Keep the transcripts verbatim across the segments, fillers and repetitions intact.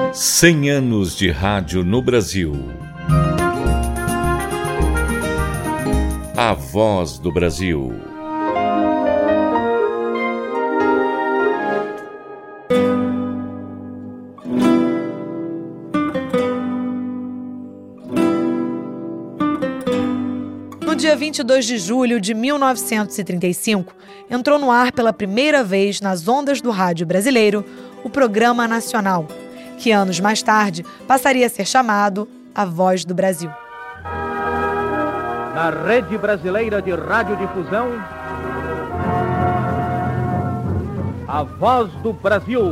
cem anos de rádio no Brasil. A Voz do Brasil. No dia vinte e dois de julho de mil novecentos e trinta e cinco, entrou no ar pela primeira vez nas ondas do rádio brasileiro o Programa Nacional, que anos mais tarde passaria a ser chamado A Voz do Brasil. Na Rede Brasileira de Radiodifusão, A Voz do Brasil.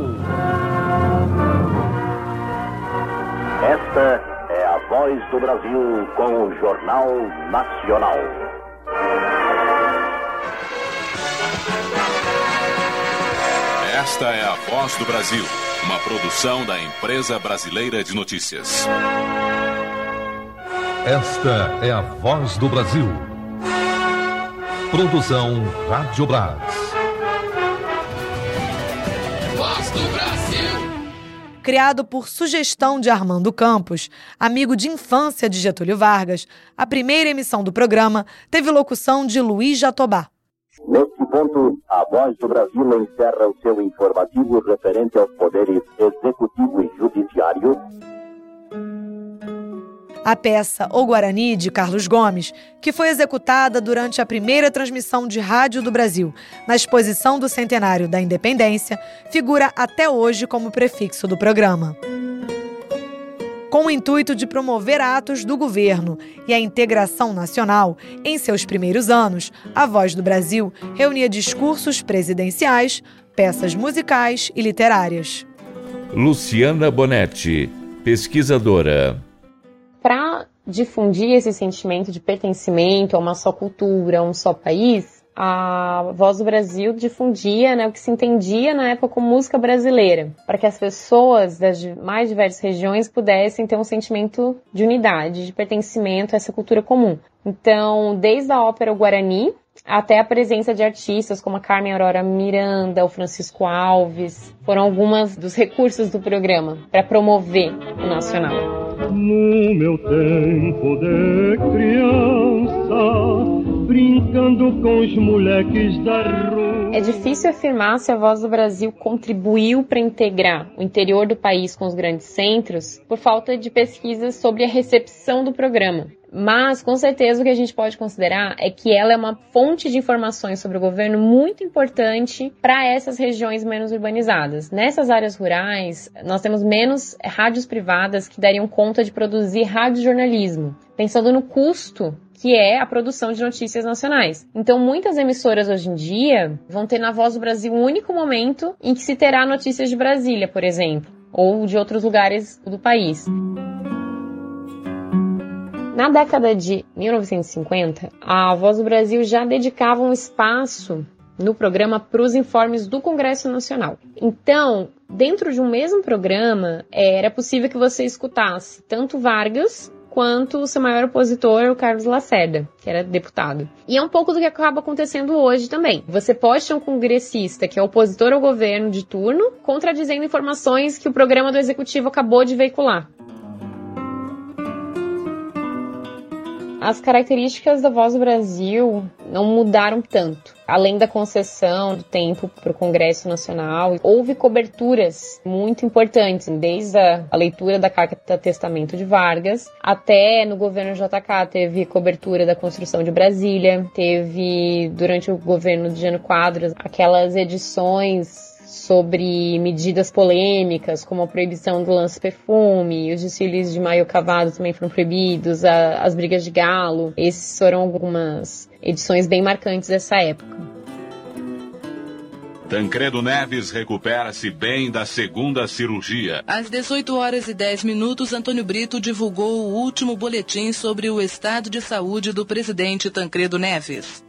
Esta é a Voz do Brasil com o Jornal Nacional. Esta é a Voz do Brasil, uma produção da Empresa Brasileira de Notícias. Esta é a Voz do Brasil. Produção Rádio Brás. Voz do Brasil. Criado por sugestão de Armando Campos, amigo de infância de Getúlio Vargas, a primeira emissão do programa teve locução de Luiz Jatobá. Neste ponto, a Voz do Brasil encerra o seu informativo referente aos poderes executivo e judiciário. A peça O Guarani, de Carlos Gomes, que foi executada durante a primeira transmissão de rádio do Brasil, na exposição do centenário da Independência, figura até hoje como prefixo do programa. Com o intuito de promover atos do governo e a integração nacional, em seus primeiros anos, a Voz do Brasil reunia discursos presidenciais, peças musicais e literárias. Luciana Bonetti, pesquisadora. Para difundir esse sentimento de pertencimento a uma só cultura, a um só país, a Voz do Brasil difundia, né, o que se entendia na época como música brasileira, para que as pessoas das mais diversas regiões pudessem ter um sentimento de unidade, de pertencimento a essa cultura comum. Então, desde a ópera O Guarani até a presença de artistas como a Carmen Aurora Miranda, o Francisco Alves, foram algumas dos recursos do programa para promover o nacional. No meu tempo de criança, brincando com os moleques da rua. É difícil afirmar se a Voz do Brasil contribuiu para integrar o interior do país com os grandes centros por falta de pesquisas sobre a recepção do programa. Mas, com certeza, o que a gente pode considerar é que ela é uma fonte de informações sobre o governo muito importante para essas regiões menos urbanizadas. Nessas áreas rurais, nós temos menos rádios privadas que dariam conta de produzir radiojornalismo, pensando no custo que é a produção de notícias nacionais. Então, muitas emissoras hoje em dia vão ter na Voz do Brasil um único momento em que se terá notícias de Brasília, por exemplo, ou de outros lugares do país. Na década de mil novecentos e cinquenta, a Voz do Brasil já dedicava um espaço no programa para os informes do Congresso Nacional. Então, dentro de um mesmo programa, era possível que você escutasse tanto Vargas quanto o seu maior opositor, o Carlos Lacerda, que era deputado. E é um pouco do que acaba acontecendo hoje também. Você pode ter um congressista que é opositor ao governo de turno, contradizendo informações que o programa do Executivo acabou de veicular. As características da Voz do Brasil não mudaram tanto. Além da concessão do tempo para o Congresso Nacional, houve coberturas muito importantes, desde a leitura da Carta Testamento de Vargas, até no governo J K teve cobertura da construção de Brasília, teve, durante o governo de Jânio Quadros, aquelas edições sobre medidas polêmicas, como a proibição do lance-perfume, os desfiles de maio cavado também foram proibidos, a, as brigas de galo. Esses foram algumas edições bem marcantes dessa época. Tancredo Neves recupera-se bem da segunda cirurgia. Às dezoito horas e dez minutos, Antônio Brito divulgou o último boletim sobre o estado de saúde do presidente Tancredo Neves.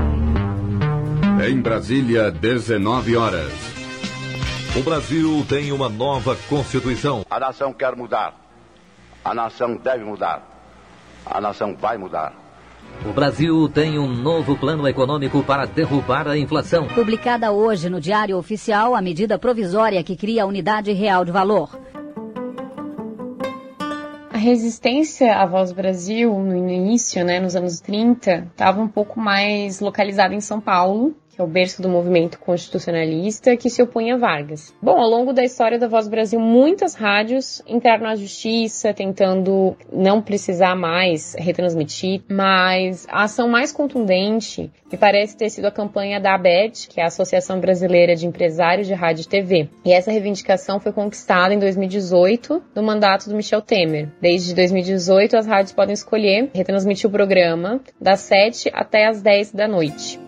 Em Brasília, dezenove horas. O Brasil tem uma nova Constituição. A nação quer mudar. A nação deve mudar. A nação vai mudar. O Brasil tem um novo plano econômico para derrubar a inflação. Publicada hoje no Diário Oficial a medida provisória que cria a unidade real de valor. resistência à Voz do Brasil, no início, né, nos anos trinta, estava um pouco mais localizada em São Paulo, que é o berço do movimento constitucionalista que se opunha a Vargas. Bom, ao longo da história da Voz do Brasil, muitas rádios entraram na justiça, tentando não precisar mais retransmitir, mas a ação mais contundente me parece ter sido a campanha da A B E T, que é a Associação Brasileira de Empresários de Rádio e T V. E essa reivindicação foi conquistada em dois mil e dezoito, no mandato do Michel Temer. Desde dois mil e dezoito, as rádios podem escolher retransmitir o programa das sete até as dez da noite.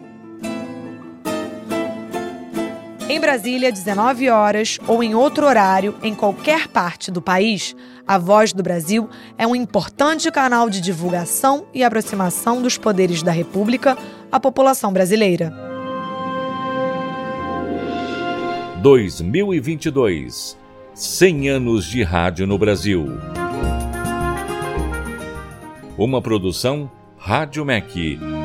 Em Brasília, dezenove horas, ou em outro horário, em qualquer parte do país, a Voz do Brasil é um importante canal de divulgação e aproximação dos poderes da República à população brasileira. dois mil e vinte e dois. cem anos de rádio no Brasil. Uma produção Rádio M E C.